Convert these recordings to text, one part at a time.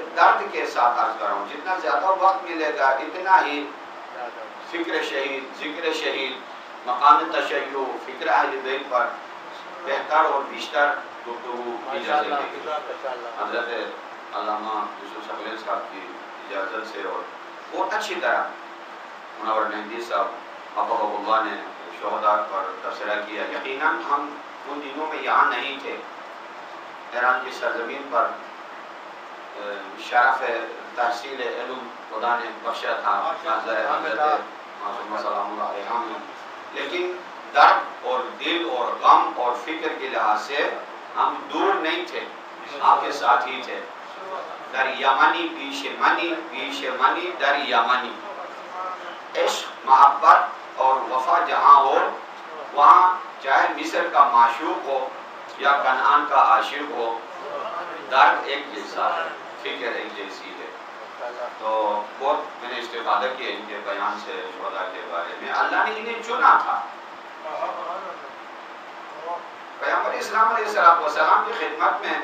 درد کے ساتھ عرض کر رہا ہوں، جتنا زیادہ وقت ملے گا اتنا ہی فکر شہید، ذکر شہید، مقام تشیع، فکر اہل بیت پر بہتر اور بیشتر گفتگو کی جا سکے گی۔ حضرت علامہ یوسف شبیر صاحب کی اجازت سے اور بہت اچھی طرح منور مہدی صاحب حفظہ اللہ نے شہداء پر تبصرہ کیا۔ یقیناً ہم ان دنوں میں یہاں نہیں تھے، ایران کی سرزمین پر شرف تحصیل علم خدا نے بخشا تھا حضرت معصومہ سلام اللہ علیہ میں، لیکن درد اور دل اور غم اور فکر کے لحاظ سے ہم دور نہیں تھے، آپ کے ساتھ ہی تھے۔ در یمنی پیش منی در یمنی، عشق محبت اور وفا جہاں ہو وہاں چاہے مصر کا معشوق ہو یا کنعان کا عاشق ہو، درد ایک جیسا ہے، فکر ایک جیسی ہے۔ تو بہت میں نے استفادہ کیا ان کے بیان سے شہداء کے بارے میں۔ اللہ نے انہیں چنا تھا۔ پیغمبر اسلام علیہ السلام کی خدمت میں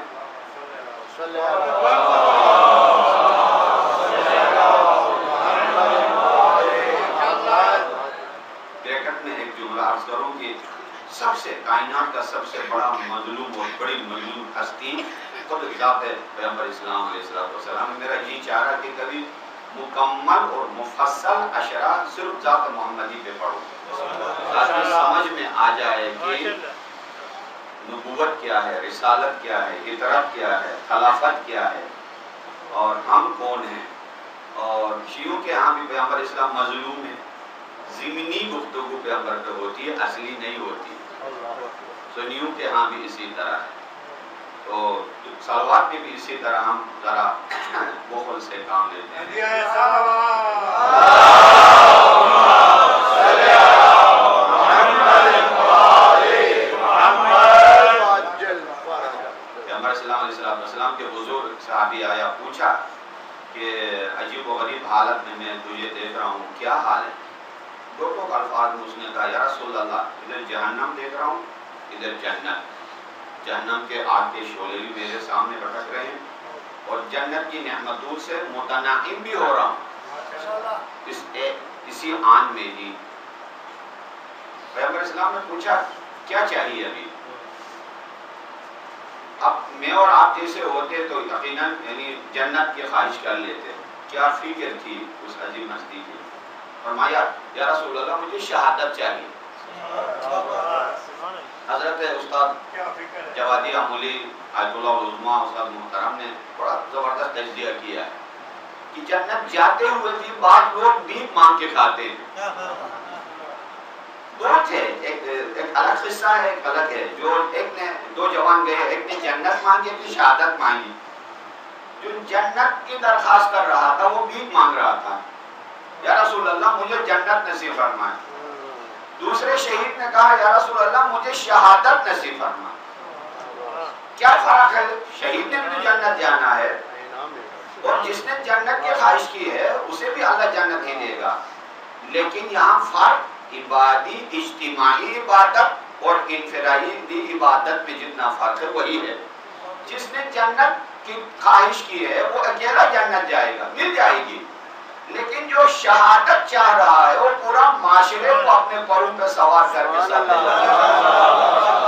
بریکٹ میں ایک جملہ عرض کروں کہ سب سے کائنات کا سب سے بڑا مظلوم اور بڑی مظلوم ہستی خود ذات پیغمبر اسلام علیہ السلام۔ میرا جی چاہ رہا کہ کبھی مکمل اور مفصل اشرا صرف ذات محمدی پہ پڑھوں تاکہ سمجھ میں آ جائے کہ نبوت کیا ہے، رسالت کیا ہے، اطرت کیا ہے، خلافت کیا ہے اور ہم کون ہیں۔ اور شیعوں کے ہاں بھی پیغمبر اسلام مظلوم ہے، ضمنی گفتگو پیغمبر پہ ہوتی ہے، اصلی نہیں ہوتی۔ سنیوں کے ہاں بھی اسی طرح ہے۔ تو صلوات میں بھی اسی طرح ہم ذرا بخل سے کام لیتے ہیں۔ پیغمبر اسلام علیہ السلام کے حضور صحابی آیا، پوچھا کہ عجیب و غریب حالت میں تجھے دیکھ رہا ہوں، کیا حال ہے؟ دو الفاظ میں اس نے کہا، یا رسول اللہ، ادھر جہنم دیکھ رہا ہوں، ادھر جنت۔ جہنم کے آگ کے شعلے بھی میرے سامنے بھٹک رہے ہیں اور جنت کی نعمتوں سے متنعم بھی ہو رہا ہوں اسی آن میں ہی۔ پیغمبر اسلام نے پوچھا کیا چاہیے ابھی؟ اب میں اور آپ جیسے ہوتے تو یقیناً یعنی جنت کی خواہش کر لیتے۔ کیا فکر تھی اس عظیم ہستی کی؟ فرمایا یا رسول اللہ مجھے شہادت چاہیے۔ حضرت استاد جوادی عمولی آیت اللہ العظمیٰ استاد محترم نے بڑا زبردست تجزیہ کیا ہے کہ جنت جاتے ہوئے بھی بعض لوگ بھیک مانگ کے کھاتے ہیں۔ دو تھے، ایک الگ قصہ ہے، ایک الگ ہے۔ جو ایک نے دو جوان گئے، ایک نے جنت مانگی، ایک نے شہادت مانگی۔ جو جنت کی درخواست کر رہا تھا وہ بھیک مانگ رہا تھا، یا رسول اللہ مجھے جنت نصیب فرمائے۔ دوسرے شہید نے کہا یا رسول اللہ مجھے شہادت نصیب فرمائے۔ کیا فرق ہے؟ شہید نے بھی جنت جانا ہے اور جس نے جنت کی خواہش کی ہے اسے بھی اللہ جنت ہی دے گا، لیکن یہاں فرق عبادی اجتماعی عبادت اور انفرادی عبادت میں جتنا فرق ہے وہی ہے۔ جس نے جنت کی خواہش کی ہے وہ اکیلا جنت جائے گا، مل جائے گی، لیکن جو شہادت چاہ رہا ہے وہ پورا معاشرے کو اپنے پروں پہ سوار کر کے ساتھ لے جائے گا۔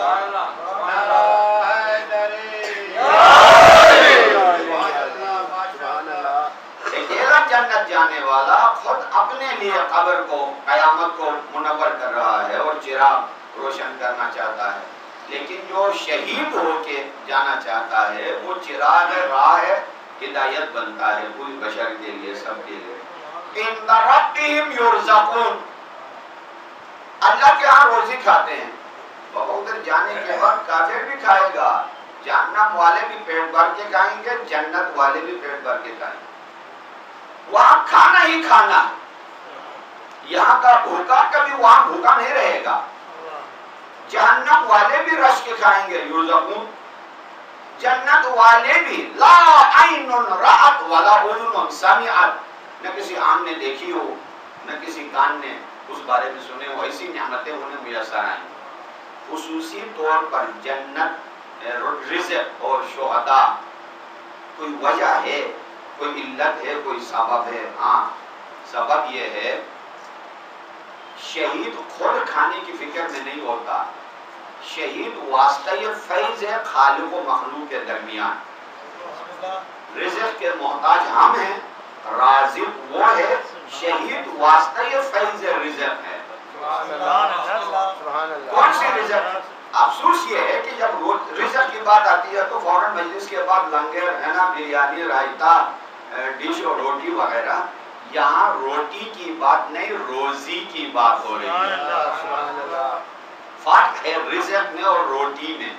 جنت جانے والا خود اپنے لیے قبر کو قیامت کو منور کر رہا ہے اور چراغ روشن کرنا چاہتا ہے، لیکن جو شہید ہو کے جانا چاہتا ہے وہ چراغ راہ ہدایت بنتا ہے پوری بشر کے لیے، سب کے لیے۔ ان ربہم یرزقون، اللہ کے ہاں روزی کھاتے ہیں۔ بابا ادھر جانے کے بعد کافر بھی کھائے گا، جہنم والے بھی پیٹ بھر کے کھائیں گے، جنت والے بھی پیٹ بھر کے کھائیں گے۔ وہاں کھانا ہی کھانا ہے، یہاں کا بھوکا کبھی وہاں بھوکا نہیں رہے گا۔ جہنم والے بھی رش کے کھائیں گے، یرزقون، جنت والے بھی لا عین رأت ولا اذن سمعت، نہ کسی آنکھ نے دیکھی ہو نہ کسی کان نے اس بارے میں سنے ہو، ایسی نعمتیں انہیں میسر آئیں۔ خصوصی طور پر جنت رزق اور شہداء کوئی وجہ ہے، کوئی علت ہے، کوئی سبب ہے؟ ہاں، سبب یہ ہے شہید خود کھانے کی فکر میں نہیں ہوتا، شہید واسطہ یہ فیض ہے خالق و مخلوق کے درمیان. رزق کے محتاج ہم ہیں، رازق وہ ہے، شہید واسطہ یہ فیض رزق ہے. کون سی رزق؟ افسوس یہ ہے کہ جب رزق کی بات آتی ہے تو فوراً مجلس کے بعد لنگر ہے نا، بریانی، رائتا، ڈش اور روٹی وغیرہ. یہاں روٹی کی بات نہیں، روزی کی بات ہو رہی ہے. فرق ہے رزق میں اور روٹی میں.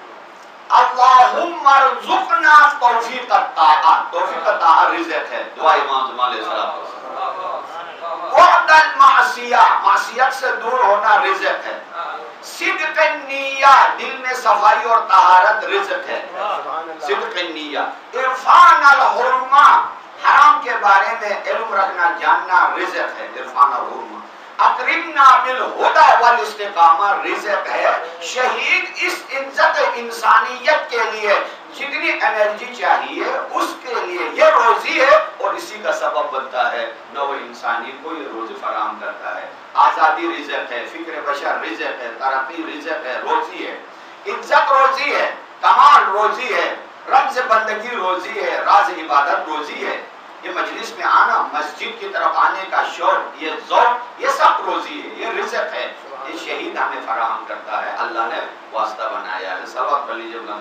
اللہم ارزقنا توفیق الطاعت، توفیق الطاعت رزق ہے. دعا امام زمان علیہ السلام. بعد المعصیہ، معصیت سے دور ہونا رزق ہے. صدق النیہ، دل میں صفائی اور طہارت رزق ہے. صدق النیہ. عرفان الحرمہ، حرام کے بارے میں علم رکھنا جاننا رزق ہے. عرفان الحرمہ. اقربنا بالہدی والاستقامہ رزق ہے. شہید اس عزت انسانیت کے لیے جتنی انرجی چاہیے اس کے لیے یہ روزی ہے اور اسی کا سبب بنتا ہے. نو انسانی کو یہ روزی فراہم کرتا ہے. آزادی رزق ہے، فکر بشر رزق ہے، ترقی رزق ہے، روزی ہے. عزت روزی ہے، کمال روزی ہے، رب سے بندگی روزی ہے، راز عبادت روزی ہے. یہ مجلس میں آنا، مسجد کی طرف آنے کا شوق، یہ ذوق، یہ سب روزی ہے، یہ رزق ہے. یہ شہید ہمیں فراہم کرتا ہے، اللہ نے واسطہ بنایا ہے. صلوات پڑھ لیجیے بلند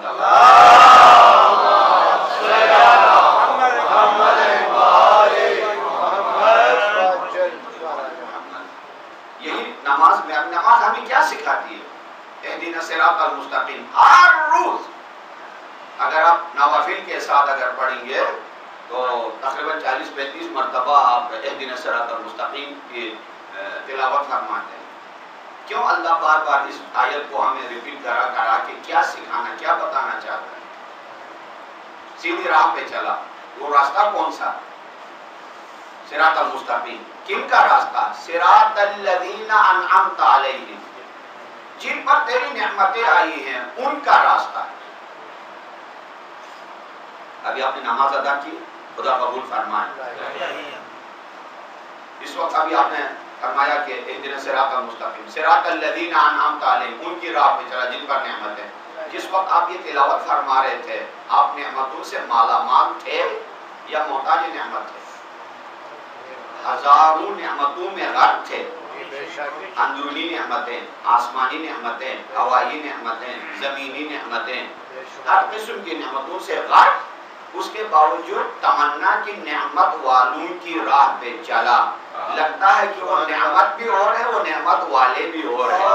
یہی نماز میں. اب نماز ہمیں کیا سکھاتی ہے؟ اہدنا الصراط المستقیم. ہر روز اگر آپ نوافل کے ساتھ اگر پڑھیں گے تو تقریباً 40-35 مرتبہ آپ اہدنا الصراط المستقیم کی تلاوت فرماتے ہیں. کیوں اللہ بار بار اس آیت کو ہمیں ریپیٹ کرا کہ کیا سکھانا، کیا بتانا چاہتا ہے؟ سیدھی راہ پہ چلا. وہ راستہ کون سا؟ صراط المستقیم. کن کا راستہ؟ صراط الذین انعمت علیہم، جن پر تیری نعمتیں آئی ہیں ان کا راستہ. ابھی آپ نے نماز ادا کی، خدا قبول فرمائے. اس وقت ابھی آپ نے فرمایا کہ اہدنا الصراط المستقیم، صراط الذین انعمت علیہم، ان کی راہ پہ چلا جن پر نعمت ہے. جس وقت آپ یہ تلاوت فرما رہے تھے آپ نعمتوں سے مالا مال تھے یا محتاج نعمت تھے؟ ہزاروں نعمتوں میں غرق تھے. اندرونی نعمتیں، آسمانی نعمتیں، ہوائی نعمتیں، زمینی نعمتیں، ہر قسم کی نعمتوں سے غرق. اس کے باوجود تمنا کی نعمت والوں کی راہ پہ چلا. لگتا ہے کہ وہ نعمت بھی اور ہے، وہ نعمت والے بھی اور ہیں.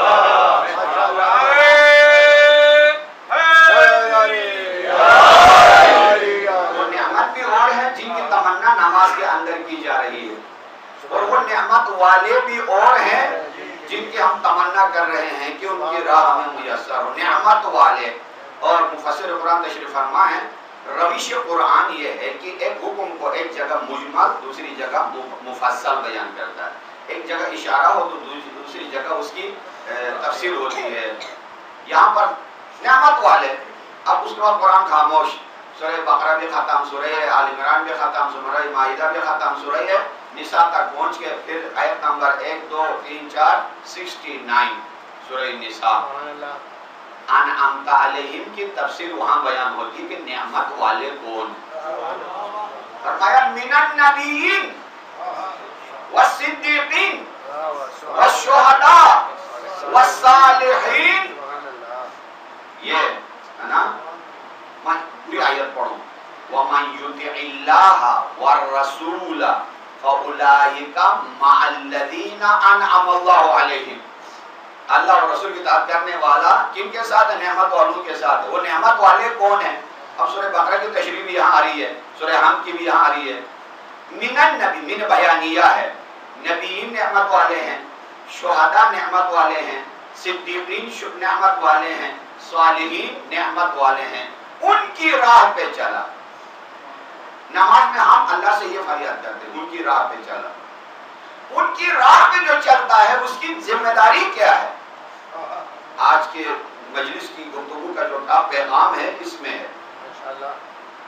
وہ نعمت بھی اور ہے جن کی تمنا نماز کے اندر کی جا رہی ہے، اور وہ نعمت والے بھی اور ہیں جن کی ہم تمنا کر رہے ہیں کہ ان کی راہ ہمیں میسر ہو. نعمت والے. اور مفسر قرآن تشریف فرما ہے روش قرآن یہ ہے کہ ایک حکم کو ایک جگہ مجمل، دوسری جگہ مفصل بیان کرتا ہے. ایک جگہ اشارہ ہو تو دوسری جگہ اس کی تفسیر ہوتی ہے. یہاں پر نعمت والے. اب اس کے بعد قرآن خاموش. سورہ بقرہ بھی ختم، سورہ آل عمران بھی ختم، سورہ مائدہ بھی ختم، سورہ نساء تک پہنچ کے پھر آیت نمبر 1 2 3 4 69 سورہ نساء. انعمت علیہم کی تفسیر وہاں بیان ہوتی کہ نعمت والے کون. فرمایا من النبیین والصدیقین والشہداء والصالحین. یہ ہے نا. پوری آیت پڑھو. وَمَن يُطِعِ اللَّهَ وَالرَّسُولَ فَأُولَٰئِكَ مَعَ الَّذِينَ أَنْعَمَ اللَّهُ عَلَيْهِمْ. اللہ اور رسول کی اطاعت کرنے والا کن کے ساتھ ہے؟ نعمت والوں کے ساتھ ہے. وہ نعمت والے کون ہیں؟ اب سورہ بقرہ کی تشریح بھی یہاں آ رہی ہے، سورہ حمد کی بھی یہاں آ رہی ہے. من النبی، من بیانیہ ہے. نبیین نعمت والے ہیں، شہداء نعمت والے ہیں، صدیقین نعمت والے ہیں، صالحین نعمت والے ہیں. ان کی راہ پہ چلا. نماز میں ہم اللہ سے یہ فریاد کرتے ہیں ان کی راہ پہ چلا. ان کی راہ پہ جو چلتا ہے اس کی ذمہ داری کیا ہے؟ آج کے مجلس کی گفتگو کا جو پیغام ہے اس میں ہے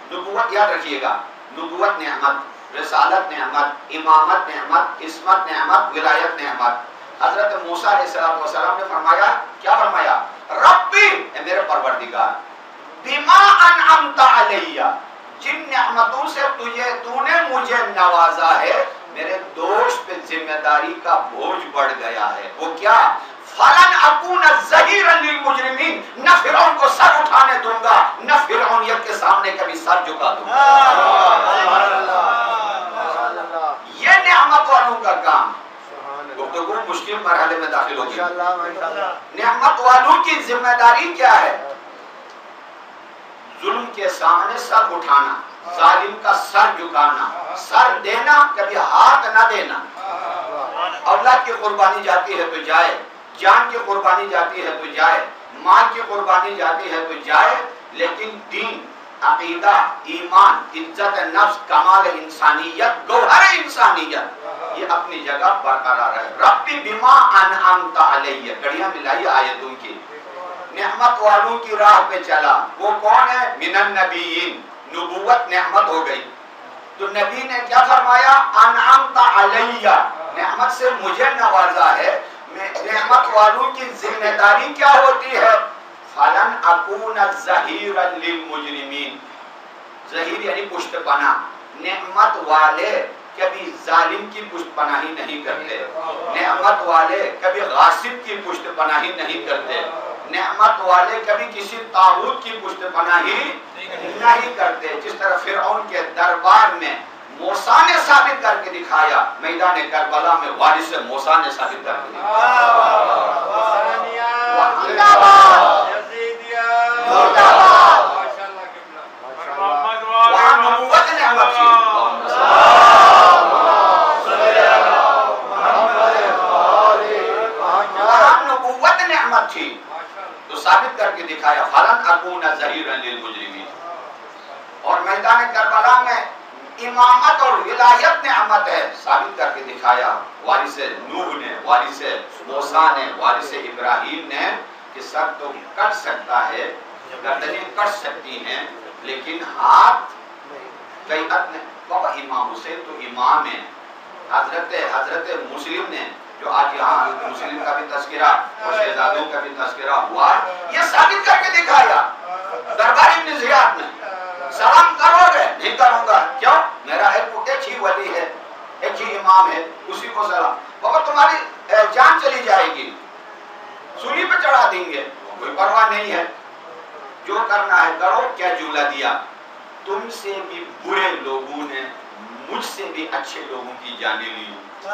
نبوت یاد رکھیے گا، نبوت نعمت، رسالت نعمت، امامت نعمت، عصمت نعمت، ولایت نعمت۔ حضرت موسیٰ علیہ السلام نے فرمایا، کیا فرمایا؟ ربی، اے میرے پروردگار، بما انعمت علیہ، جن نعمتوں سے تو نے مجھے نوازا ہے، میرے دوست پہ ذمہ داری کا بوجھ بڑھ گیا ہے۔ وہ کیا؟ فَلَنْ أَكُونَ ظَهِيرًا لِلْمُجْرِمِينَ، نہ فرعون کو سر اٹھانے دوں گا، نہ فرعونیت کے سامنے کبھی سر جھکا دوں گا۔ یہ نعمت والوں کا کام۔ گفتگو مشکل مرحلے میں داخل ہوگی۔ نعمت والوں کی ذمہ داری کیا ہے؟ ظلم کے سامنے سر اٹھانا، ظالم کا سر جھکانا، سر دینا، کبھی ہاتھ نہ دینا۔ اولاد کی قربانی جاتی ہے تو جائے، جان کی قربانی جاتی ہے تو جائے، مال کی قربانی جاتی ہے تو جائے، لیکن دین، عقیدہ، ایمان، عزت نفس، کمال انسانیت، گوہر انسانیت، یہ اپنی جگہ برقرار ہے۔ ربی بما انعمت علیہ، گڑیاں ملائیے آیتوں کی۔ نعمت والوں کی راہ پہ چلا، وہ کون ہے؟ من النبیین، نبوت نعمت ہو گئی۔ تو نبی نے کیا فرمایا؟ انعمت علیہ، نعمت سے مجھے نوازا ہے۔ نعمت والوں کی ذمہ داری کیا ہوتی ہے؟ فَلَنْ أَكُونَ ظَهِيرًا لِلْمُجْرِمِينَ، ظہیر یعنی پشت پناہ۔ نعمت والے کبھی ظالم کی پشت پناہی نہیں کرتے، نعمت والے کبھی غاصب کی پشت پناہی نہیں کرتے، نعمت والے کبھی کسی طاغوت کی پشت پناہی نہیں کرتے۔ جس طرح فرعون کے دربار میں موسیٰ نے ثابت کر کے دکھایا، میدان کربلا میں وارث موسیٰ نے ثابت کر کے دکھایا۔ وہاں نبوت نعمت تھی، وہاں نبوت نعمت تھی تو ثابت کر کے دکھایا، فَلَنْ أَكُونَ ظَهِيرًا لِلْمُجْرِمِينَ۔ اور میدان کربلا میں امامت اور ولایت نعمت ہے، ثابت کر کے دکھایا وارث نوح نے، وارث موسیٰ نے، وارث ابراہیم نے، کہ سر تو کٹ سکتا ہے، گردنیں کٹ سکتی ہیں، لیکن ہاتھ بیعت نے۔ بابا امام حسین تو امام ہیں۔ حضرت مسلم نے، جو آج یہاں مسلم کا بھی تذکرہ اور شہزادوں کا بھی تذکرہ ہوا، یہ ثابت کر کے دکھایا دربار ابن زیاد نے۔ سلام کرو گے؟ نہیں کروں گا۔ کیوں؟ میرا ایک ہی ولی ہے، ایک ہی امام ہے، اسی کو سلام۔ بابا تمہاری جان چلی جائے گی، سولی پہ چڑھا دیں گے، کوئی پرواہ نہیں ہے، جو کرنا ہے کرو۔ کیا جملہ دیا؟ تم سے بھی برے لوگوں نے مجھ سے بھی اچھے لوگوں کی جانیں لی،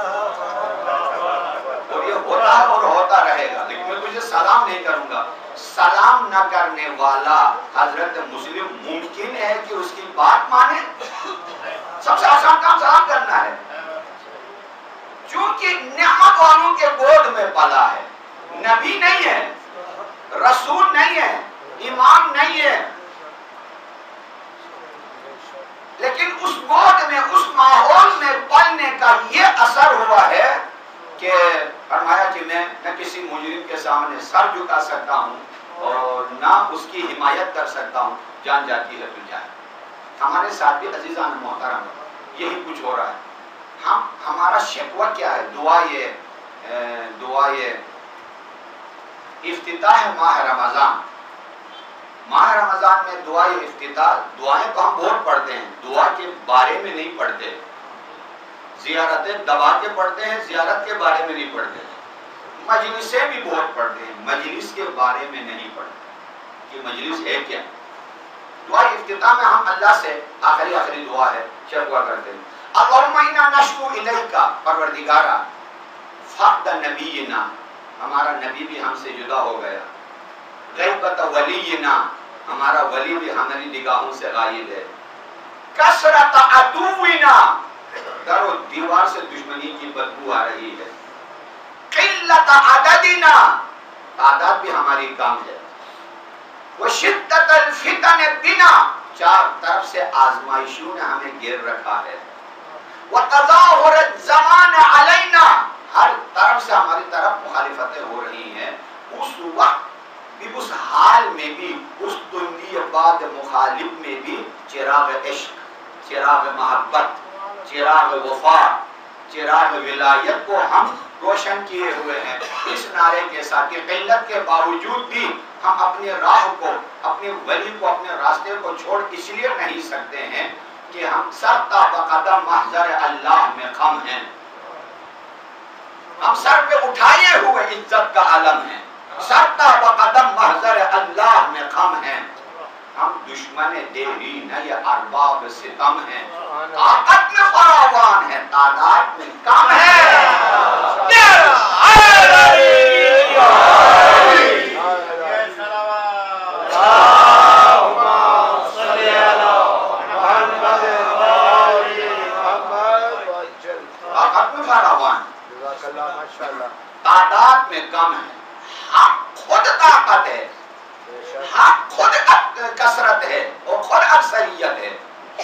اور یہ ہوتا ہے اور ہوتا رہے گا، لیکن میں تجھے سلام نہیں کروں گا۔ سلام نہ کرنے والا حضرت مسلم ممکن ہے کہ اس کی بات مانے؟ سب سے آسان کام سلام کرنا ہے، چونکہ نعمت والوں کے گود میں پلا ہے، نبی نہیں ہے، رسول نہیں ہے، امام نہیں ہے، لیکن اس گود میں، اس ماحول میں پلنے کا یہ اثر ہوا ہے کہ فرمایا کہ میں نہ کسی مجرم کے سامنے سر جھکا سکتا ہوں اور نہ اس کی حمایت کر سکتا ہوں، جان جاتی ہے تو جائے۔ ہمارے ساتھ بھی عزیزان محترم یہی کچھ ہو رہا ہے۔ ہمارا شکوہ کیا ہے؟ دعائے افتتاح ماہ رمضان۔ ماہ رمضان میں دعائے افتتاح، دعائیں تو ہم بہت پڑھتے ہیں، دعا کے بارے میں نہیں پڑھتے، زیارتیں دبا کے پڑھتے ہیں، زیارت کے بارے میں نہیں پڑھتے، مجلسیں بھی بہت پڑھتے ہیں، مجلس کے بارے میں نہیں پڑھتے کہ مجلس ہے کیا۔ دعائے افتتاح میں ہم اللہ سے آخری دعا ہے شکوہ کرتے ہیں، اللہم انا نشکو الیک، پروردگارا فقد نبینا، ہمارا نبی بھی ہم سے جدا ہو گیا، غیبت ولینا، ہمارا ولی بھی ہماری نگاہوں سے غائب ہے، کثرت عدونا، در و دیوار سے دشمنی کی بدبو آ رہی ہے، قلت عددنا، تعداد بھی ہماری کم ہے، وشدت الفتن بنا، چار طرف سے آزمائشوں نے ہمیں گھیر رکھا ہے، وتظاہر الزمان علینا، ہر طرف سے ہماری طرف مخالفتیں ہو رہی ہیں، اس وقت کہ اس حال میں بھی، اس تندی باد مخالف میں بھی چراغ عشق، چراغ محبت، چراغ وفا، چراغ ولایت کو ہم روشن کیے ہوئے ہیں اس نعرے کے ساتھ کہ قلت کے باوجود بھی ہم اپنے راہ کو، اپنے ولی کو، اپنے راستے کو چھوڑ اس لیے نہیں سکتے ہیں کہ ہم سر تا بقدم محضر اللہ میں خم ہیں، ہم سر پہ اٹھائے ہوئے عزت کا علم ہیں، سر تا بقدم محضر اللہ میں خم ہیں، ہم دشمن دیرینہ یا ارباب ستم ہیں، طاقت میں فراوان ہے، تعداد میں کم ہے۔ تعداد میں کم ہے، حق خود طاقت ہے، حق خود کثرت ہے اور خود اکثریت ہے۔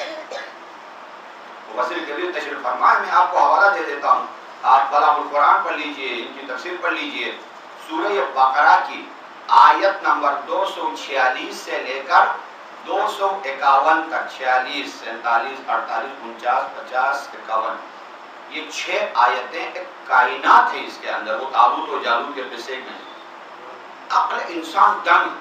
وزیر کبیر تشریف فرمائے، میں آپ کو حوالہ دے دیتا ہوں، آپ بلاغ القرآن پڑھ لیجئے، ان کی تفسیر پڑھ لیجئے، سورہ بقرہ کی آیت نمبر 246 سے لے کر 251 تک، 46، 47، 48، 49، 50، 51، یہ 6 آیتیں ایک کائنات ہے اس کے اندر، وہ تابوت و جالوت کے قصے میں عقل انسان دنگ،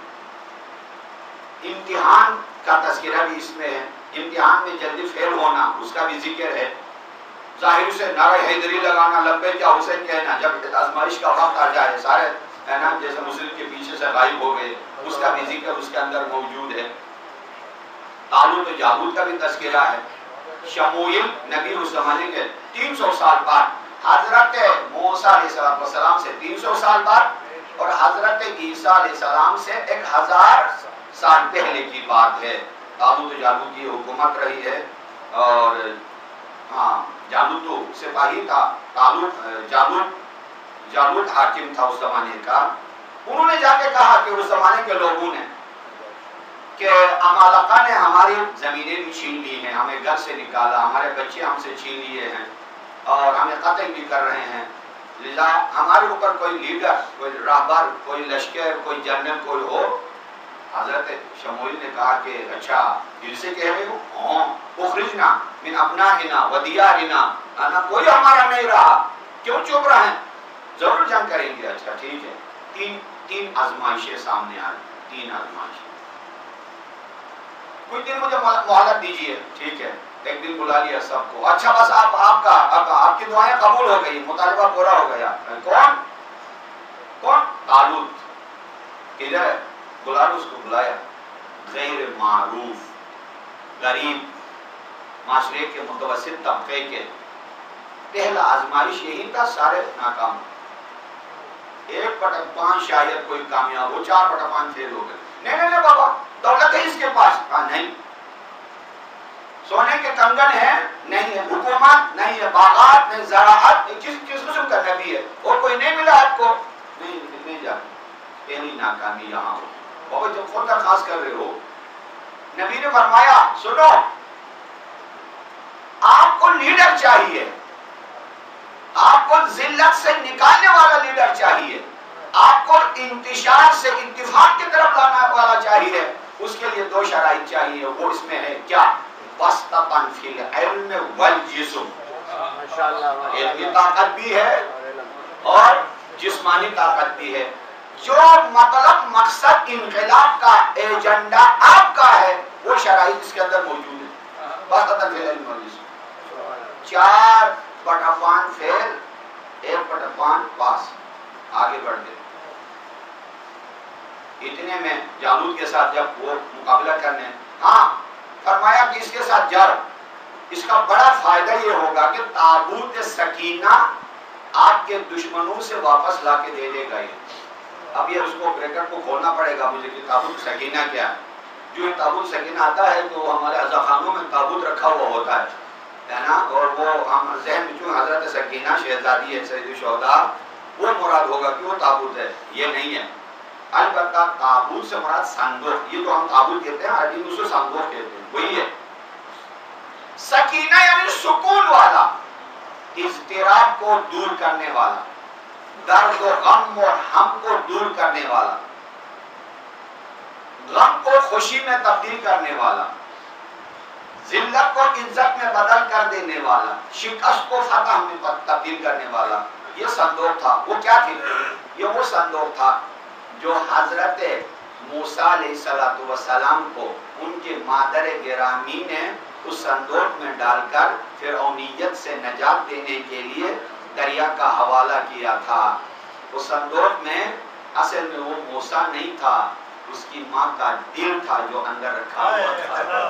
امتحان کا تذکرہ بھی اس میں ہے، امتحان میں جلدی فیل ہونا اس کا بھی ذکر ہے، ظاہر سے نعرہ حیدری لگانا، لبیک یا حسین کہنا، جب آزمائش کا وقت آ جائے سارے ہے نا جیسے مسلم کے پیچھے سے غائب ہو گئے، اس کا بھی ذکر اس کے اندر موجود ہے۔ طالوت و جالوت کا بھی تذکرہ ہے۔ شموئیل نبی اس زمانے کے 300 سال بعد، حضرت موسیٰ علیہ السلام سے 300 سال بعد اور حضرت عیسیٰ علیہ السلام سے 1000 سال پہلے کی بات ہے۔ طالوت و جالوت کی حکومت رہی ہے، اور جالوت تو سپاہی تھا، جالوت حاکم تھا اس زمانے کا۔ انہوں نے جا کے کہا کہ اس زمانے کے لوگوں نے کہ عمالقہ نے ہماری زمینیں بھی چھین لی ہیں، ہمیں گھر سے نکالا، ہمارے بچے ہم سے چھین لیے ہیں اور ہمیں قتل بھی کر رہے ہیں، لذا ہمارے اوپر کوئی لیڈر، کوئی راہبر، کوئی لشکر، کوئی جنرل کوئی ہو۔ حضرت شموئیل نے کہا کہ اچھا دل سے کہہ رہے ہو؟ ہاں، اخرجنا من ابنائنا و دیارنا، کوئی ہمارا نہیں رہا، کیوں چپ رہے ہیں؟ ضرور جنگ کریں گے۔ اچھا ٹھیک ہے، تین آزمائشیں سامنے آئیں، 3 آزمائشیں، کچھ دن مجھے مہلت دیجیے، ٹھیک ہے، ایک دن بلا لیا سب کو، اچھا بس آپ کی دعائیں قبول ہو گئی، مطالبہ پورا ہو گیا۔ کون؟ طالوت، ادھر ہے، بلا لو، اس کو بلایا، غیر معروف، غریب، معاشرے کے متوسط طبقے کے، پہلا آزمائش یہی تھا، سارے ناکام، 1/5 شاید کوئی کامیاب ہو، 4/5 فیل ہو گئے۔ نہیں بابا، دولت ہے اس کے پاس، کہا نہیں، سونے کے کنگن ہے نہیں ہے، حکومت نہیں ہے، باغات نہیں، زراعت، کس قسم کا نبی ہے، اور کوئی نہیں ملا آپ کو؟ نہیں جاتی، پہلی ناکامی یہاں ہو۔ بابا جب خود درخواست کر رہے ہو، نبی نے فرمایا سنو، آپ کو لیڈر چاہیے، آپ کو ذلت سے نکالنے والا لیڈر چاہیے، آپ کو انتشار سے اتفاق کی طرف لانا والا چاہیے، اس کے لیے 2 شرائط چاہیے، وہ اس میں ہے کیا؟ وسطاً فی العلم والجسم، علمی طاقت بھی ہے اور جسمانی طاقت بھی ہے، جو مطلب مقصد انقلاب کا ایجنڈا آپ کا ہے وہ شرائط اس کے اندر موجود ہے۔ وسطاً فی العلم والجسم، 4/5 فیل، 1/5 پاس، آگے بڑھ گئے۔ اتنے میں جالوت کے ساتھ جب وہ مقابلہ کرنے، فرمایا کہ اس کے ساتھ جاؤ، اس کا بڑا فائدہ یہ ہوگا کہ تابوت سکینہ آپ کے دشمنوں سے واپس لا کے دے دے گا۔ اب یہ اس کو بریکٹ کو کھولنا پڑے گا مجھے کہ تابوت سکینہ کیا ہے۔ جو یہ تابوت سکینہ آتا ہے تو ہمارے عزاخانوں میں تابوت رکھا ہوا ہوتا ہے نا، اور وہ ہم ذہن میں جو حضرت سکینہ شہزادی ہے سید الشہداء، وہ مراد ہوگا کہ وہ تابوت ہے، یہ نہیں ہے۔ البتہ تابوت سے مراد صندوق، یہ جو ہم تابوت کہتے ہیں عربی میں اسے صندوق کہتے ہیں، وہی ہے۔ سکینہ یعنی سکون والا، اضطراب کو دور کرنے والا، درد و غم اور ہم کو دور کرنے والا۔ غم کو خوشی میں تبدیل کرنے والا، ذلت کو عزت میں بدل کر دینے والا، شکست کو فتح میں تبدیل کرنے والا، یہ صندوق تھا۔ وہ کیا تھی؟ یہ وہ صندوق تھا جو حضرت موسیٰ علیہ السلام کو ان کے مادر گرامی نے اس صندوق میں ڈال کر فرعونیت سے نجات دینے کے لیے دریا کا حوالہ کیا تھا۔ اس صندوق میں اصل میں وہ موسیٰ نہیں تھا، اس کی ماں کا دل تھا جو اندر رکھا ہوا تھا۔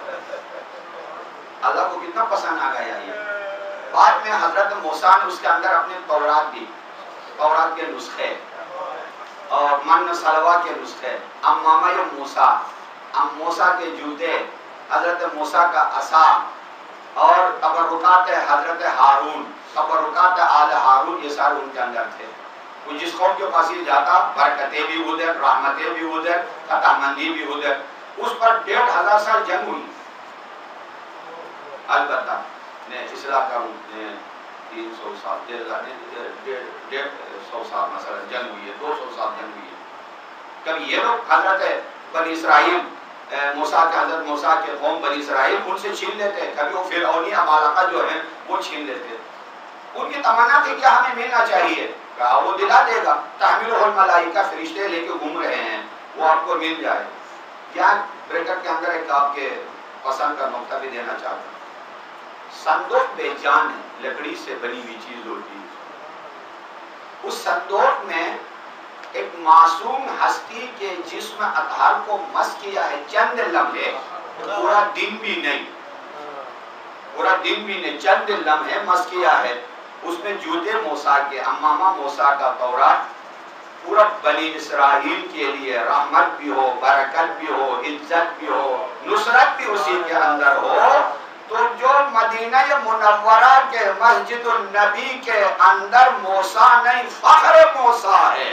اللہ کو کتنا پسند آ گیا یہ۔ بعد میں حضرت موسیٰ نے اس کے اندر اپنے تورات دی، تورات کے نسخے اور من سلوا کے نسخے، امامہ موسیٰ، موسیٰ کے جوتے، حضرت موسیٰ کا عصا اور تبرکات حضرت ہارون، تبرکات آل ہارون، یہ سارے ان کے اندر تھے۔ وہ جس قوم کے پاس یہ جاتا، برکتیں بھی ادھر، رحمتیں بھی ادھر، فتح مندی بھی ادھر۔ اس پر 1500 سال جنگ ہوئی۔ البتہ میں اصلاح کروں، 300 سال 150 سال مثلا جنگ ہوئی ہے، 200 سال جنگ ہوئی ہے۔ کبھی یہ لوگ حضرت بنی اسرائیل، موسیٰ کے حضرت موسیٰ کے قوم بنی اسرائیل ان سے چھین لیتے، کبھی وہ فرعونی عمالقہ جو ہیں وہ چھین لیتے۔ ان کی تمنا تھی کہ ہمیں ملنا چاہیے، کہا وہ دلا دے گا، تحملہ الملائکہ، فرشتے لے کے گھوم رہے ہیں، وہ آپ کو مل جائے۔ یہاں بریکٹ کے اندر ایک آپ کے پسند کا نقطہ بھی دینا چاہتا ہوں۔ صندوق بے جان ہے، لکڑی سے بنی ہوئی چیز ہوتی ہے۔ اس صندوق میں ایک معصوم ہستی کے جسم اطہر کو مس کیا ہے، چند لمحے، پورا دن بھی نہیں، پورا دن بھی نہیں، چند لمحے مس کیا ہے۔ اس میں جوتے موسیٰ کے، امامہ موسیٰ کا تورات، پورا بنی اسرائیل کے لیے رحمت بھی ہو، برکت بھی ہو، عزت بھی ہو، نصرت بھی اسی کے اندر ہو۔ تو جو مدینہ منورہ کے مسجد النبی کے اندر موسیٰ نہیں، فخر موسیٰ ہے۔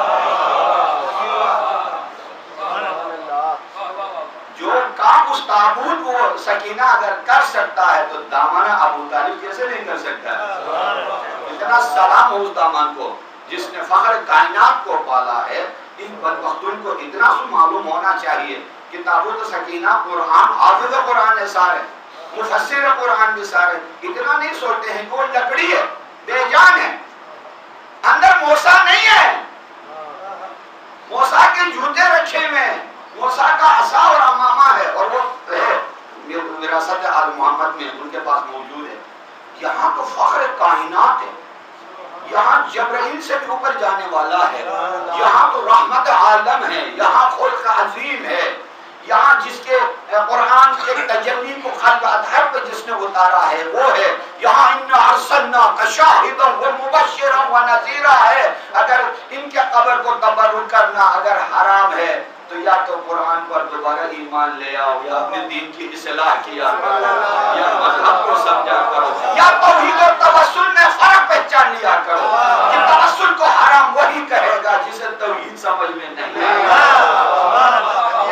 جو کام اس تابوت وہ سکینہ اگر کر سکتا ہے تو دامن ابو طالب کیسے نہیں کر سکتا ہے؟ اتنا سلام ہو اس دامن کو جس نے فخر کائنات کو پالا ہے۔ ان بدبختون کو اتنا معلوم ہونا چاہیے کہ تابوت سکینہ قرآن، حافظ قرآن ہے سارے، مفسر قرآن بھی سارے، اتنا نہیں سوچتے ہیں کہ وہ لکڑی ہے، بے جان ہے، اندر موسیٰ نہیں ہے۔ موسیٰ کے جوتے رکھے ہوئے ہیں، موسیٰ کا عصا اور امامہ ہے، اور وہ ہے وراثت آل محمد میں ان کے پاس موجود ہے۔ یہاں تو فخر کائنات ہے، یہاں جبرائیل سے بھی اوپر جانے والا ہے، یہاں تو رحمت عالم ہے، یہاں خلق عظیم ہے، یہاں جس کے قرآن کے تجلی کو قلب اطہر پہ جس نے اتارا ہے وہ ہے۔ یہاں اِنَّا أَرْسَلْنَاكَ شَاهِدًا وَمُبَشِّرًا وَنَذِيرًا ہے۔ اگر ان کے قبر کو تبرک کرنا اگر حرام ہے تو یا تو قرآن پر دوبارہ ایمان لے آؤ، یا اپنے دین کی اصلاح کیا کرو، یا مذہب کو سمجھا کرو، یا توحید و توسل میں فرق پہچان لیا کرو کہ توسل کو حرام وہی کہے گا جسے توحید سمجھ میں نہیں آئے۔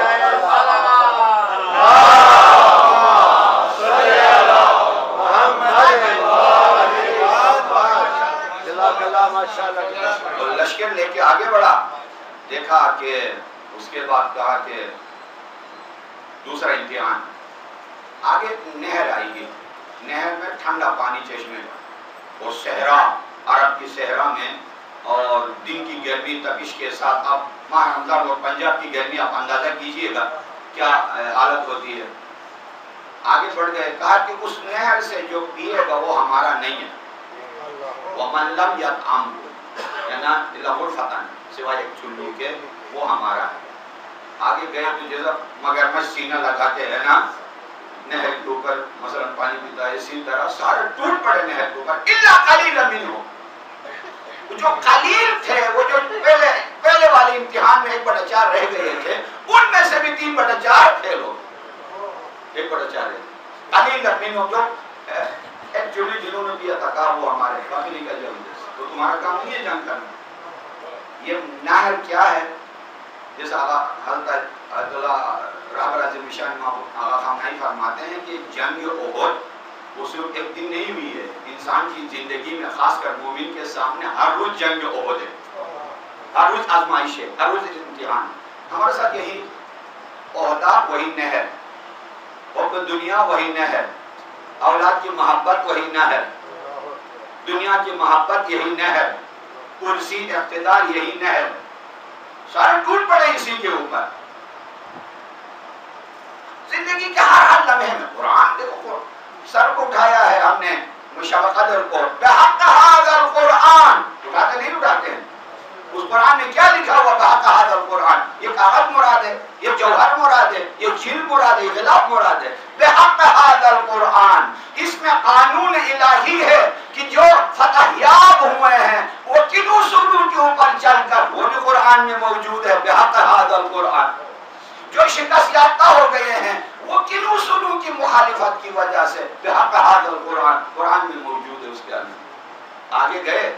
تو لشکر لے کے آگے بڑھا، دیکھا کہ اس کے بعد کہا کہ دوسرا امتحان، آگے نہر آئی گی، نہر میں ٹھنڈا پانی چشمے اور صحرا، عرب کی صحرا میں، اور دن کی گرمی تپش کے ساتھ، اب ماہ رمضان اور پنجاب کی گرمی آپ اندازہ کیجئے گا کیا حالت ہوتی ہے۔ آگے بڑھ گئے، کہا کہ اس نہر سے جو پیے گا وہ ہمارا نہیں ہے، وَمَن لَمْ يَطْعَمْهُ، یعنی لَهُ الْفَتَنِ، سوائے ایک چلو کے وہ ہمارا ہے۔ آگے گئے تو جیسا مگرمچھ سینہ لگاتے ہیں نا نہر کے اوپر، مثلا پانی پیتا ہے، اسی طرح سارے ٹوٹ پڑے نہر کے اوپر، إِلَّا قَلِيلًا مِنْهُمْ، جو قلیل تھے، وہ جو پہلے والے امتحان میں 1/4 رہ گئے تھے، ان میں سے بھی 3/4 تھے لوگ، 1/4 قلیلًا مِنْهُمْ، جو ایکچولی جنہوں نے کیا تھا کہا وہ ہمارے باقی نکل جاؤ، تو تمہارا کام نہیں ہے جنگ کرنا۔ یہ نہر کیا ہے؟ جیسا حضرت رہبر اعظم شان آغا خامنہئی فرماتے ہیں کہ جنگ احد وہ صرف ایک دن نہیں ہوئی ہے، انسان کی زندگی میں خاص کر مومن کے سامنے ہر روز جنگ احد ہے، ہر روز آزمائش ہے، ہر روز امتحان ہے۔ ہمارے ساتھ یہی عہدہ وہی نہر، حب دنیا وہی نہر، اولاد کی محبت وہی نہر، دنیا کی محبت یہی نہر، کرسی اقتدار یہی نہر، سارے ٹوٹ پڑے اسی کے اوپر۔ زندگی کے ہر لمحے میں قرآن دیکھو، سر کو اٹھایا ہے ہم نے مشابہ قدر کو، بحق ھذا القرآن، اٹھاتے نہیں اٹھاتے ہیں، اس قرآن میں کیا لکھا ہوا بحق ھذا القرآن، یہ کاغذ مراد ہے، یہ جوہر مراد ہے، یہ جھیل مراد ہے، یہ غلاف مراد ہے، بحق ھذا القرآن، اس میں قانون الہی ہے کہ جو فتح یاب ہوئے ہیں وہ کن اصولوں کے اوپر چل کر، وہ بھی قرآن میں موجود ہے، بحق ھذا القرآن۔ جو شکست یافتہ ہو گئے ہیں وہ کن اصولوں کی مخالفت کی وجہ سے، بحق ھذا القرآن، قرآن میں موجود ہے۔ اس کے اندر آگے گئے،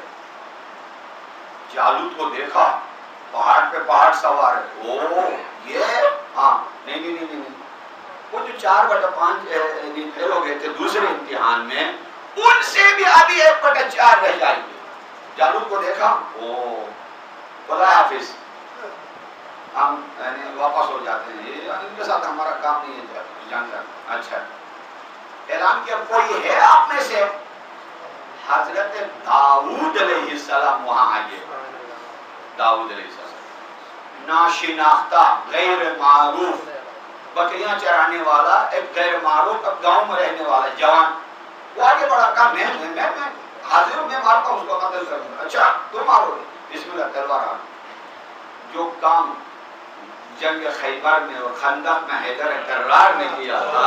جالوت کو دیکھا، پہاڑ پہ پہاڑ سوار ہے، او یہ ہاں نہیں وہ جو 4/5 فیل ہو گئے تھے دوسرے امتحان میں، ان سے بھی ابھی 1/4 رہ جائیں گے۔ جالوت کو دیکھا، او خدا حافظ، ہم واپس ہو جاتے ہیں، ان کے ساتھ ہمارا کام نہیں ہے، جان کر اچھا اعلان کیا کوئی ہے آپ میں سے؟ حضرت داؤد علیہ السلام وہاں آگے، داؤد علیہ السلام ناشناختہ، غیر معروف، بکریاں چرانے والا، ایک غیر معروف گاؤں میں رہنے والا جوان، وہ آگے بڑھا، کہا میں حاضر ہوں، میں مارتا ہوں، اس کو قتل کر دوں۔ اچھا تم مارو گے؟ بسم اللہ، تلوار آ۔ جو کام جنگ خیبر میں اور خندق میں حیدر کرار نے کیا تھا،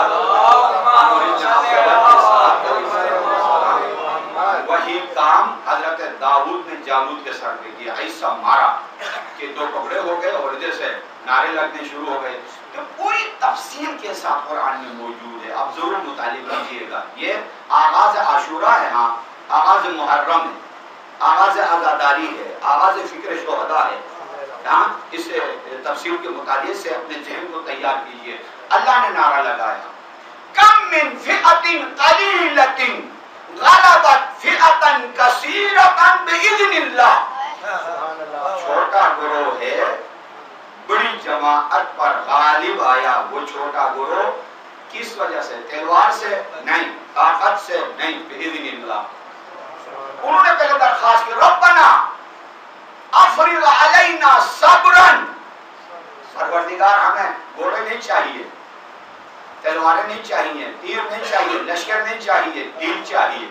وہی کام حضرت داؤد نے جالوت کے سر پہ کیا، ایسا مارا کہ 2 ٹکڑے ہو گئے اور ادھر سے نعرے لگنے شروع ہو گئے۔ تو پوری تفصیل کے ساتھ قرآن میں موجود ہے، آپ ضرور مطالعہ کیجیے گا۔ یہ آغاز عاشورہ ہے، ہاں آغاز محرم ہے، آغاز عزاداری ہے، آغاز فکر شہداء ہے۔ ہاں اس تفسیر کے مطالعے سے اپنے ذہن کو تیار کیجیے۔ اللہ نے نعرہ لگایا، کم من فئۃ قلیلۃ غلبت فئۃ کثیرۃ باذن اللہ۔ چھوٹا گروہ ہے، بڑی جماعت پر غالب آیا۔ وہ چھوٹا گروہ کس وجہ سے؟ تلوار سے نہیں، طاقت سے نہیں، باذن اللہ۔ انہوں نے پہلے درخواست کی، ربنا افرغ علینا صبرا، پروردگار ہمیں گھوڑے نہیں چاہیے، تلواریں نہیں چاہیے، تیر نہیں چاہیے، لشکر نہیں چاہیے، دل چاہیے،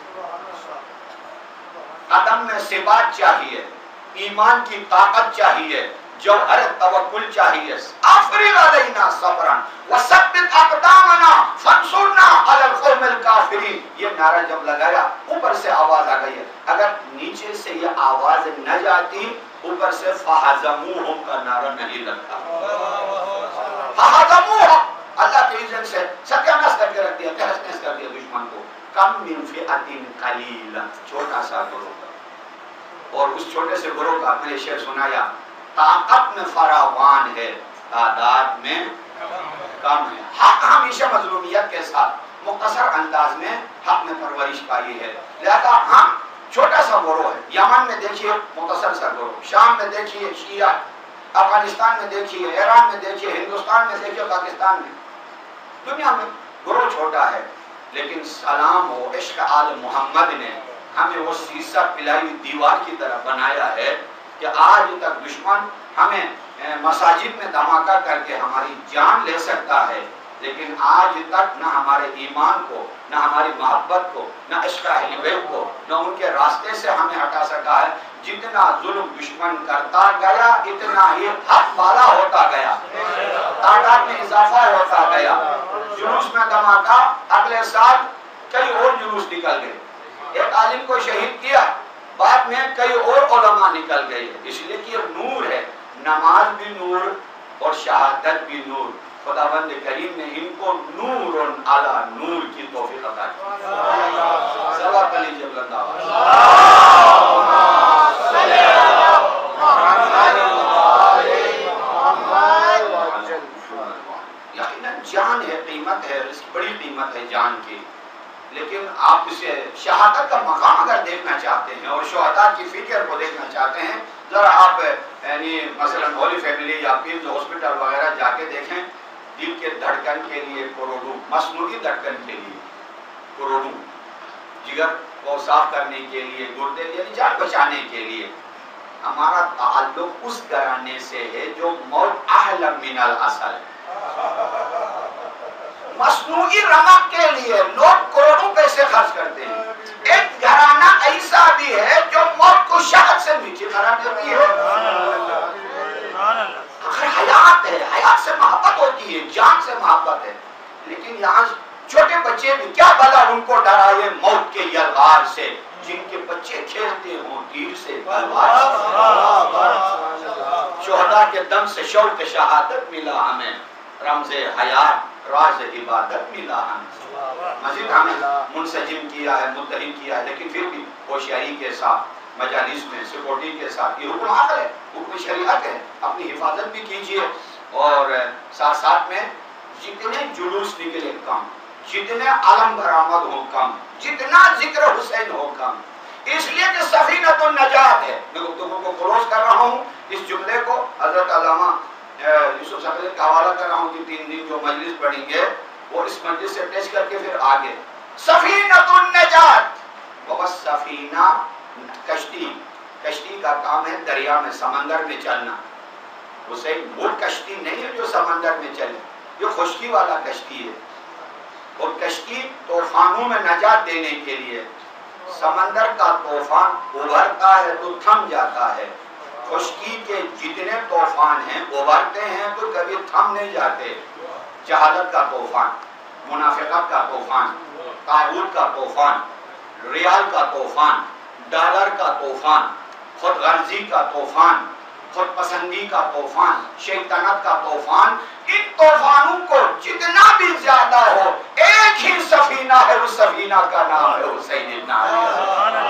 قدم میں ثبات چاہیے، ایمان کی طاقت چاہیے، جوہر توکل چاہیے۔ افرغ علینا صبرا وثبت اقدامنا فانصرنا علی القوم الکافرین۔ یہ نعرہ جب لگایا اوپر سے آواز آ گئی ہے، اگر نیچے سے یہ آواز نہ جاتی اوپر سے فہزموہم کا نعرہ نہیں لگتا۔ فہزموہم، اللہ کے اذن سے ستیہ ناش کر کے رکھ دیا، تہس نہس کر دیا دشمن کو۔ کم من فئۃ قلیلہ، چھوٹا سا گروہ، اور اس چھوٹے سے گروہ کا میں نے شعر سنایا، طاقت میں فراوان ہے، تعداد میں کم ہے۔ حق ہمیشہ مظلومیت کے ساتھ مختصر انداز میں حق میں پرورش پائی ہے، لہذا ہم چھوٹا سا گروہ ہے۔ یمن میں دیکھیے مختصر سا گروہ، شام میں دیکھیے شیعہ، افغانستان میں دیکھیے، ایران میں دیکھیے، ہندوستان میں دیکھیے، پاکستان میں، دنیا میں گروہ چھوٹا ہے، لیکن سلام و عشق آل محمد نے ہمیں وہ سیسہ پلائی دیوار کی طرح بنایا ہے کہ آج تک دشمن ہمیں مساجد میں دھماکہ کر کے ہماری جان لے سکتا ہے، لیکن آج تک نہ ہمارے ایمان کو، نہ ہماری محبت کو، نہ عشق اہل بیت کو، نہ ان کے راستے سے ہمیں ہٹا سکا ہے۔ جتنا ظلم دشمن کرتا گیا اتنا ہی حق والا ہوتا گیا، تعداد میں اضافہ ہوتا گیا۔ جلوس میں دھماکہ، اگلے سال کئی اور جلوس نکل گئے، ایک عالم کو شہید کیا، بعد میں کئی اور علماء نکل گئے، اس لیے کہ یہ نور ہے، نماز بھی نور اور شہادت بھی نور۔ خداوند کریم نے ان کو نور علی نور کی توفیق عطا کی۔ صلوات علی جب اللہ یقیناً جان ہے، قیمت ہے، اس کی بڑی قیمت ہے جان کی، لیکن آپ اسے شہادت کا مقام اگر دیکھنا چاہتے ہیں اور شہداء کی فکر کو دیکھنا چاہتے ہیں، ذرا آپ یعنی مثلا ہولی فیملی یا پیلز ہاسپٹل وغیرہ جا کے دیکھیں، دل کے دھڑکن کے لیے کروڑوں، مصنوعی دھڑکن کے لیے کروڑوں، جگر کو صاف کرنے کے لیے، گردے یعنی جان بچانے کے لیے. ہمارا تعلق اس گھرانے سے ہے جو موت احلم من الاصل. مصنوعی رمق کے لیے لوگ کروڑوں پیسے خرچ کرتے ہیں. ایک گھرانہ ایسا بھی ہے جو موت کو شہد سے میٹھی قرار دیتی ہے. آخر حیات ہے، حیات سے محبت ہوتی ہے، جان سے محبت ہے. لیکن یہاں چھوٹے بچے بھی کیا بلا ان کو ڈرائے موت کے یلغار سے، جن کے بچے کھیلتے ہوں تیر سے، تلوار سے. شہداء کے دم سے شوق شہادت ملا ہمیں، رمز حیات راز عبادت ملا ہمیں. مزید ہمیں منسجم کیا ہے، متحد کیا ہے، لیکن پھر بھی ہوشیاری کے ساتھ مجالس میں سیکورٹی کے ساتھ. یہ حکم عقل ہے، حکم شریعت ہے، اپنی حفاظت بھی کیجئے. اور ساتھ ساتھ میں جتنے جلوس نکلے کم، جتنے علم برآمد ہو کم، جتنا ذکر حسین ہو کم. اس لیے کہ سفینۃ النجات ہے. میں گفتگو کو کلوز کر رہا ہوں. اس جملے کو حضرت علامہ یوسف صقلی کا حوالہ کر رہا ہوں کہ 3 دن جو مجلس پڑھیں گے وہ اس مجلس سے ٹیچ کر کے پھر آگے. سفینۃ النجات، وہ سفینہ کشتی، کشتی کا کام ہے دریا میں سمندر میں چلنا. حسین وہ کشتی نہیں ہے جو سمندر میں چلے، یہ خشکی والا کشتی ہے. اور کشتی طوفانوں میں نجات دینے کے لیے. سمندر کا طوفان ابھرتا ہے تو تھم جاتا ہے، خشکی کے جتنے طوفان ہیں ابھرتے ہیں تو کبھی تھم نہیں جاتے. جہالت کا طوفان، منافقت کا طوفان، طاغوت کا طوفان، ریال کا طوفان، ڈالر کا طوفان، خود غرضی کا طوفان، خود پسندی کا طوفان، شیطنت کا طوفان. ان طوفانوں کو جتنا بھی زیادہ ہو، ایک ہی سفینہ ہے، اس سفینہ کا نام ہے حسین ابن علی.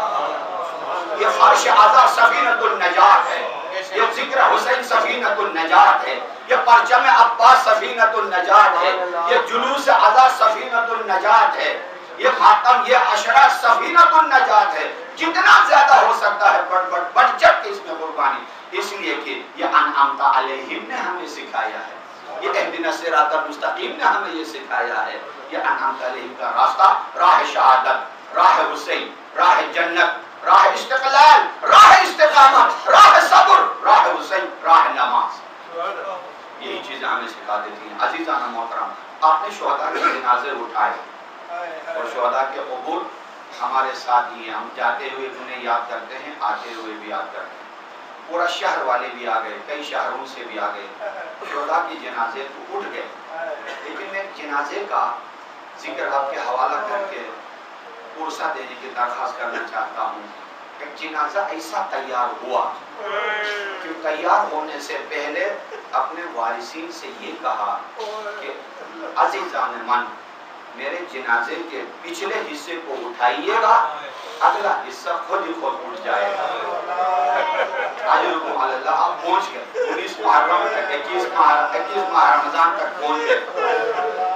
یہ فرش اعظم سفینۃ النجات ہے، یہ ذکر حسین سفینۃ النجات ہے، یہ پرچم عباس سفینۃ النجات ہے، یہ جلوس اعضا سفینۃ النجات ہے، یہ ماتم، یہ عشرہ سفینۃ النجات ہے. جتنا زیادہ ہو سکتا ہے بڑھ چڑھ کے اس میں قربانی. اس لیے کہ یہ انعمت علیہم نے ہمیں سکھایا ہے، یہ اہدنا الصراط المستقیم نے ہمیں یہ سکھایا ہے. یہ انعمت علیہم کا راستہ، راہ شہادت، راہ حسین، راہ جنت، راہ استقلال، راہ استقامت، راہ صبر، راہ حسین، راہ نماز. یہی چیزیں ہمیں سکھا دیتی ہیں. عزیزان محترم، آپ نے شہداء کے جنازے اٹھائے اور شہداء کے قبور ہمارے ساتھ ہی ہیں. ہم جاتے ہوئے انہیں یاد کرتے ہیں، آتے ہوئے بھی یاد کرتے ہیں. پورا شہر والے بھی آ گئے، کئی شہروں سے بھی آ گئے. شہداء کے جنازے تو اٹھ گئے، لیکن میں جنازے کا ذکر آپ کے حوالہ کر کے پرسہ دینے کی درخواست کرنا چاہتا ہوں. ایک جنازہ ایسا تیار ہوا کہ تیار ہونے سے پہلے اپنے وارثین سے یہ کہا کہ عزیزان من، میرے جنازے کے پچھلے حصے کو اٹھائیے گا، اگلا حصہ خود ہی خود اٹھ جائے گا. اجرکم علی اللہ. آپ پہنچ گئے 19 محرم تک، 21 ماہ رمضان تک پہنچ گئے.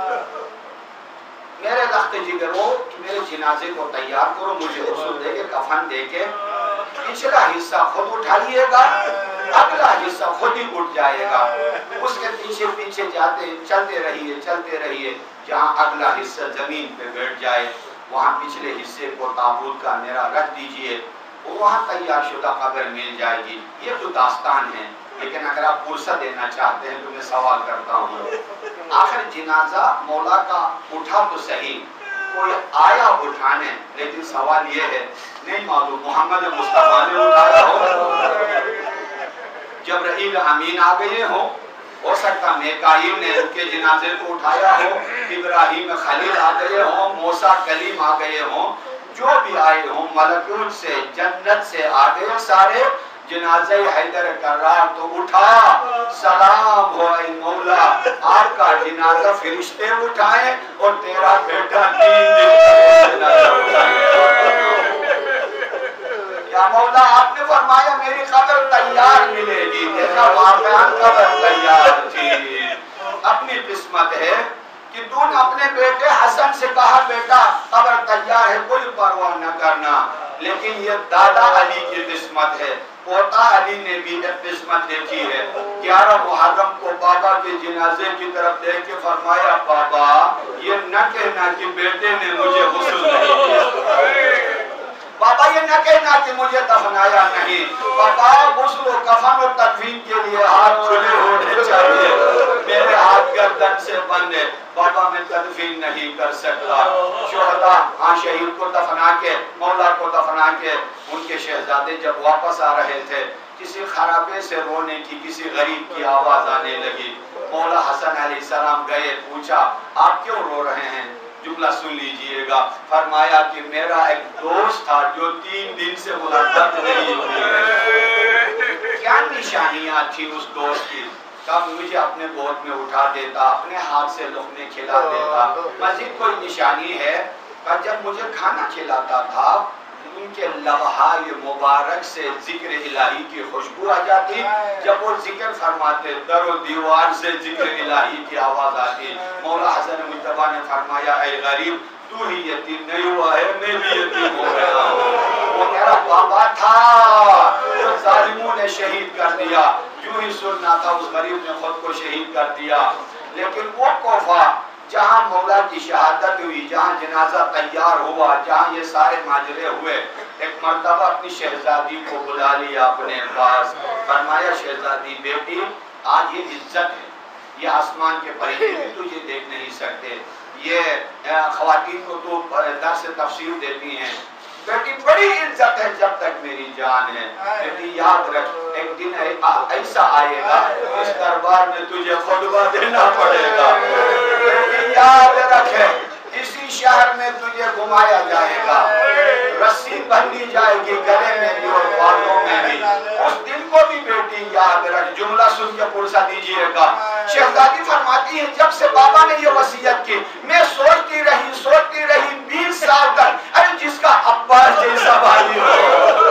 میرے لخت جگر ہو کہ میرے جنازے کو تیار کرو، مجھے غسل دے کے کفن دے کے پچھلا حصہ خود اٹھائیے گا، اگلا حصہ خود ہی اٹھ جائے گا. اس کے پیچھے پیچھے جاتے چلتے رہیے جہاں اگلا حصہ زمین پہ بیٹھ جائے وہاں پچھلے حصے کو تابوت کا میرا رکھ دیجئے، وہاں تیار شدہ قبر مل جائے گی. یہ تو داستان ہے، لیکن اگر آپ پرسہ دینا چاہتے ہیں تو میں سوال کرتا ہوں. آخر جنازہ مولا کا اٹھا تو صحیح، کوئی آیا اٹھانے، لیکن سوال یہ ہے نہیں معلوم محمد مصطفیٰ نے اٹھایا ہو، جبرائیل امین آ گئے ہوں، ہو سکتا میکائیل نے ان کے جنازے کو اٹھایا ہو، ابراہیم خلیل آ گئے ہوں، موسیٰ کلیم آ گئے ہوں، جو بھی آئے ہوں، ملکوت سے جنت سے آ گئے سارے. جنازہ حیدر کرار تو اٹھا، سلام ہو اے مولا، آپ کا جنازہ فرشتے اٹھائیں اور تیرا بیٹا 3 دن جنازہ اٹھائیں. یا مولا آپ نے فرمایا میری قبر تیار ملے گی، دیکھا واقعاً قبر تیار تھی. اپنی قسمت ہے کہ تو نے اپنے بیٹے حسن سے کہا بیٹا قبر تیار ہے کوئی پرواہ نہ کرنا، لیکن لیکن یہ دادا علی کی قسمت ہے، پوتا علی نے بھی ایک قسمت دیکھی ہے۔ 11 محرم کو بابا کے جنازے کی طرف دیکھ کے فرمایا بابا یہ نہ کہنا کہ بیٹے نے مجھے غسل نہیں کیا، بابا یہ نہ کہنا کہ مجھے دفنایا نہیں، بابا غسل و کفن و تدفین کے لیے ہاتھ کھلے ہونے چاہیے، میرے ہاتھ گردن سے بند ہے، بابا میں تدفین نہیں کر سکتا۔ شہداء شہید کو دفنا کے، مولا کو دفنا کے، ان کے شہزادے جب واپس آ رہے تھے کسی خرابے سے رونے کی کسی غریب کی آواز آنے لگی، مولا حسن علیہ السلام گئے، پوچھا آپ کیوں رو رہے ہیں؟ جملہ سن لیجئے گا، فرمایا کہ میرا ایک دوست تھا جو 3 دن سے ملاقات نہیں ہوئی ہے۔ کیا نشانیاں تھی اس دوست کی؟ کب مجھے اپنے گود میں اٹھا دیتا، اپنے ہاتھ سے لقمے کھلا دیتا، مزید کوئی نشانی ہے؟ کہ جب مجھے کھانا کھلاتا تھا ان کے لبہائے مبارک سے ذکر الہی کی خوشبو آ جاتی، جب وہ ذکر فرماتے در و دیوار سے ذکر الہی کی آواز آتی۔ مولا حسن مجتبیٰ نے فرمایا اے غریب تو ہی یتیم نہیں ہوا ہے، میں بھی یتیم ہو گیا ہوں۔ وہ میرا بابا تھا جو ظالموں نے شہید کر دیا، جو ہی سننا تھا اس غریب نے خود کو شہید کر دیا۔ لیکن وہ کوفہ جہاں مولا کی شہادت ہوئی، جہاں جنازہ تیار ہوا، جہاں یہ سارے ماجرے ہوئے، ایک مرتبہ اپنی شہزادی کو بلا لیا اپنے پاس، فرمایا شہزادی بیٹی آج یہ عزت ہے، یہ آسمان کے پرندے بھی تجھے دیکھ نہیں سکتے، یہ خواتین کو تو درس تفسیر دیتی ہیں، بیٹی بڑی عزت ہے جب تک میری جان ہے، بیٹی یاد رکھ ایک دن ایسا آئے گا اس دربار میں تجھے خطبہ دینا پڑے گا، بیٹی یاد رکھے اسی شہر میں تجھے گھمایا جائے گا، رسی بندھی جائے گی گلے میں بھی اور بالوں میں بھی، اس دن کو بھی بیٹی یاد رکھ۔ جملہ سن کے پرسا دیجئے گا، شہزادی فرماتی ہے جب سے بابا نے یہ وصیت کی میں سوچتی رہی 20 سال تک، ارے جس کا عباس جیسا بھائی ہو،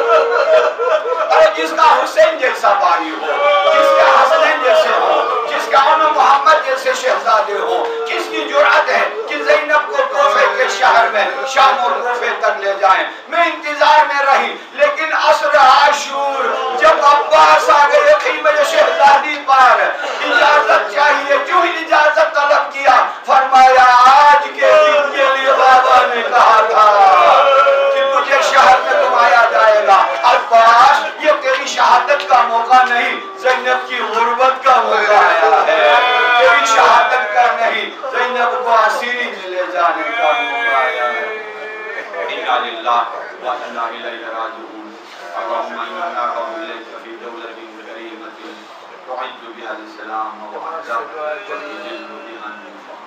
ارے جس کا حسین جیسا بھائی ہو، جس کے حسنین جیسے ہو، جس کا عنو محمد جیسے شہزادے ہو، کس کی جرأت ہے کہ زینب کو کوفے کے شہر میں شام اور کوفے تک لے جائیں۔ میں انتظار میں رہی لیکن عصر عاشور جب عباس آ گئے خیمہ شہزادی پر اجازت چاہیے، جو ہی اجازت طلب کیا فرمایا آج کے دن کے لیے بابا نے کہا تھا کہ تجھے شہر میں گھمایا جائے گا، عباس یہ تیری شہادت کا موقع نہیں، زینب کی غربت کا موقع آیا ہے، تیری شہادت کا نہیں، زینب کو اسیری میں لے جانے کا موقع آیا ہے۔ اِنَّا لِلَّهِ وَإِنَّا إِلَيْهِ رَاجِعُونَ اللهم إنا نعوذ بك في دولة كريمة تعز بها الإسلام وأعز وتذل بها النفاق۔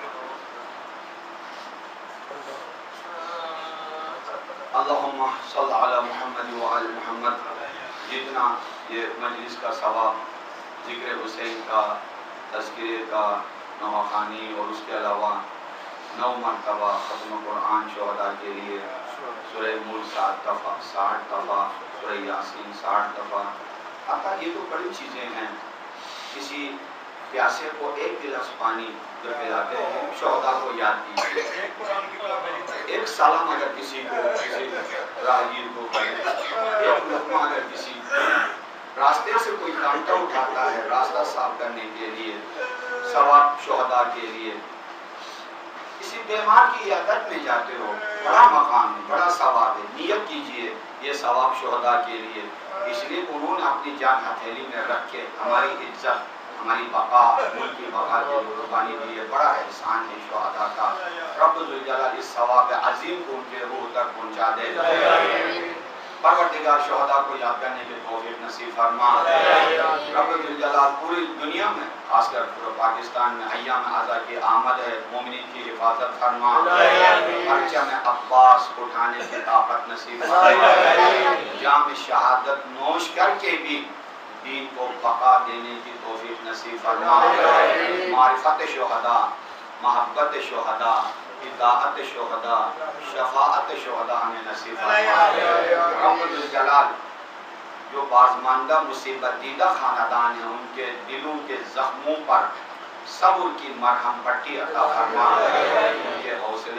اللهم صل على محمد وعلى محمد۔ جتنا یہ مجلس کا ثواب ذکر حسین کا، تذکرے کا، نواخوانی اور اس کے علاوہ 9 مرتبہ ختم قرآن شہداء کے لیے، سورہ ملک 60 دفعہ، سورہ یاسین 60 دفعہ، آقا یہ تو بڑی چیزیں ہیں۔ کسی پیاسے کو 1 گلاس پانی جو پلاتے ہیں شہداء کو یاد کیجیے، ایک سلام اگر کسی کو، کسی راہگیر کو کرے، ایک لقمہ اگر کسی راستے سے کوئی کانٹا اٹھاتا ہے راستہ صاف کرنے کے لیے، ثواب شہداء کے لیے۔ کسی بیمار کی عیادت میں جاتے ہو، بڑا مقام ہے، بڑا ثواب ہے، نیت کیجئے یہ ثواب شہداء کے لیے، اس لیے انہوں نے اپنی جان ہتھیلی میں رکھ کے ہماری عزت، ہماری بقا، ملک کی بقا کے لیے قربانی دی ہے، بڑا احسان ہے شہداء کا۔ رب ذوالجلال اس ثواب عظیم کو ان کے روح تک پہنچا دے۔ پروردگار شہداء کو یاد کرنے کے توفیق نصیب فرما۔ رب ذوالجلال پوری دنیا میں خاص کر پاکستان میں ایام عزا کی آمد ہے، مومنین کی حفاظت فرما، پرچم عباس اٹھانے کی طاقت نصیب فرما، جام شہادت نوش کر کے بھی دین کو بقا دینے کی توفیق نصیب فرما۔ معرفت شہداء، محبت شہداء، اطاعت شہداء، شفاعت شہداء ہمیں نصیب فرما۔ رب الجلال جو بازماندہ مصیبت دیدہ خاندان ہیں ان کے دلوں کے زخموں پر صبر کی مرہم پٹی عطا فرما، ان کے حوصلے کو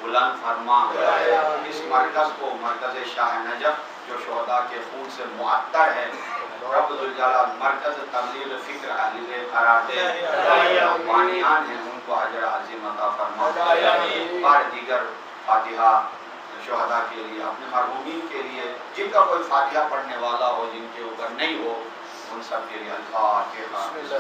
بلند فرما، اس مرکز کو مرکز شاہ نجف جو شہداء کے خون سے معطر ہے رب ذوالجلال مرکز تبلیغ فکر اہل بیت قرار دے، بانیان ہیں ان کو اجر عظیم عطا فرما۔ بار دیگر فاتحہ شہداء کے لیے، اپنے مرحومین کے لیے، جن کا کوئی فاتحہ پڑھنے والا ہو، جن کے اوپر نہیں ہو، ان سب کے لیے الفاتحہ۔